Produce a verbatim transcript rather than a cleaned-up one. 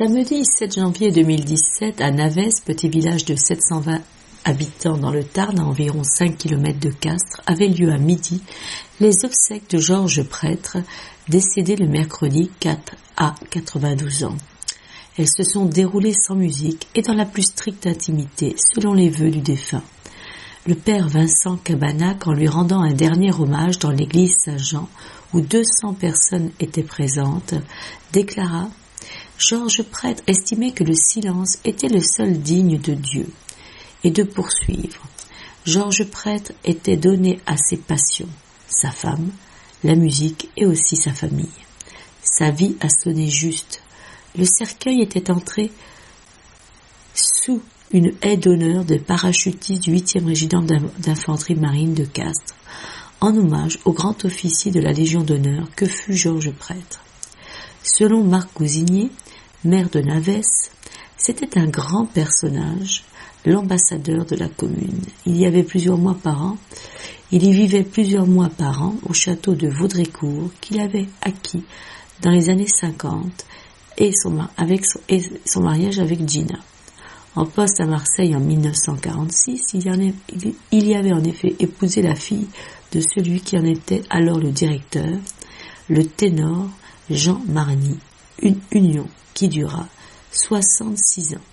Samedi sept janvier deux mille dix-sept, à Navès, petit village de sept cent vingt habitants dans le Tarn, à environ cinq kilomètres de Castres, avaient lieu à midi les obsèques de Georges Prêtre, décédé le mercredi quatre à quatre-vingt-douze ans. Elles se sont déroulées sans musique et dans la plus stricte intimité, selon les vœux du défunt. Le père Vincent Cabanac, en lui rendant un dernier hommage dans l'église Saint-Jean, où deux cents personnes étaient présentes, déclara « Georges Prêtre estimait que le silence était le seul digne de Dieu. » Et de poursuivre. Georges Prêtre était donné à ses passions, sa femme, la musique et aussi sa famille. Sa vie a sonné juste. Le cercueil était entré sous une haie d'honneur de parachutistes du huitième régiment d'infanterie marine de Castres, en hommage au grand officier de la Légion d'honneur que fut Georges Prêtre. Selon Marc Cousinier, maire de Navès, c'était un grand personnage, l'ambassadeur de la commune. Il y avait plusieurs mois par an, il y vivait plusieurs mois par an au château de Vaudrécourt qu'il avait acquis dans les années cinquante et son, avec son, et son mariage avec Gina. En poste à Marseille en mille neuf cent quarante-six, il y, en est, il y avait en effet épousé la fille de celui qui en était alors le directeur, le ténor Jean Marny, une union qui dura soixante-six ans.